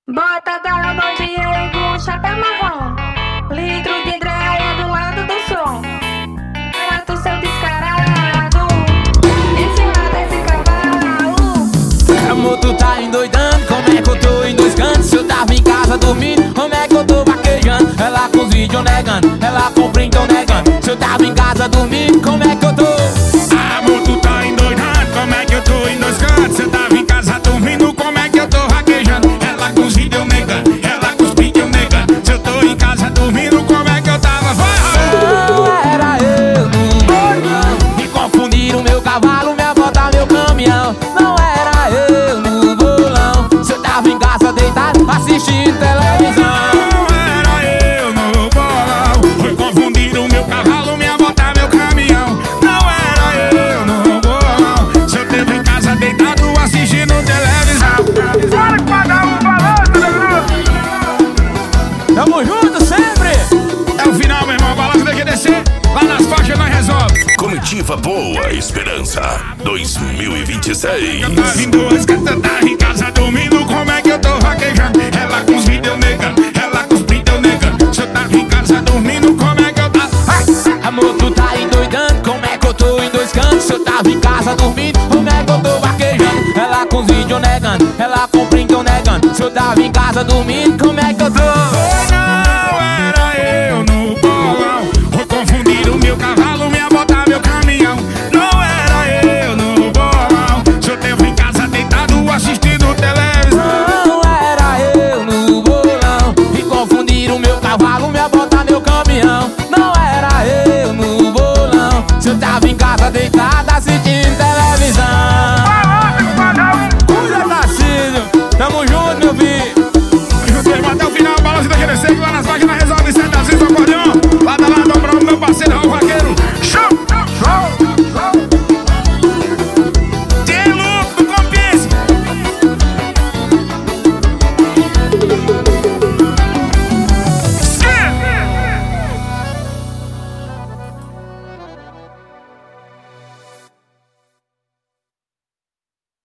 Bota da mão Diego, chapéu marrom, litro de dreia do lado do som. Mata o seu descarado, em cima desse cavalo. Amor, tu tá endoidando, como é que eu tô em dois cantos? Se eu tava em casa dormindo, como é que eu tô vaquejando? Ela com os vídeos negando, ela com o print negando. Se eu tava em casa dormindo, como é que eu tô? Amor, tu tá endoidando, como é que eu tô em dois cantos? Se eu tava em casa dormindo, como é que eu tô vaquejando? Ela com os vídeos negando, ela com os vídeos negando. Se eu tô em casa dormindo, como é que eu tava? Não era eu, não. Me confundiram meu cavalo, minha bota, meu caminhão. Não era eu no bolão. Se eu tava em casa deitado, assistindo televisão. Não era eu no bolão. Foi confundir o meu cavalo, minha bota, meu caminhão. Não era eu no bolão. Se eu tava em casa deitado, assistindo televisão. Bora que vai dar um balanço, meu grupo. Tamo junto sempre! É o final, meu irmão, a balança tem que descer. Lá nas faixas nós resolve. Comitiva Boa Esperança 2026. Eu tava em duas cantas, eu tava em casa dormindo, como é que eu tô vaquejando? Ela com os vídeos negando, ela com os vídeos negando. Se eu tava em casa dormindo, como é que eu tava? Amor, tu tá endoidando, como é que eu tô em dois cantos? Se eu tava em casa dormindo, como é que eu tô vaquejando? Ela com os vídeos negando, ela com o print negando. Se eu tava em casa dormindo, como é que eu tô?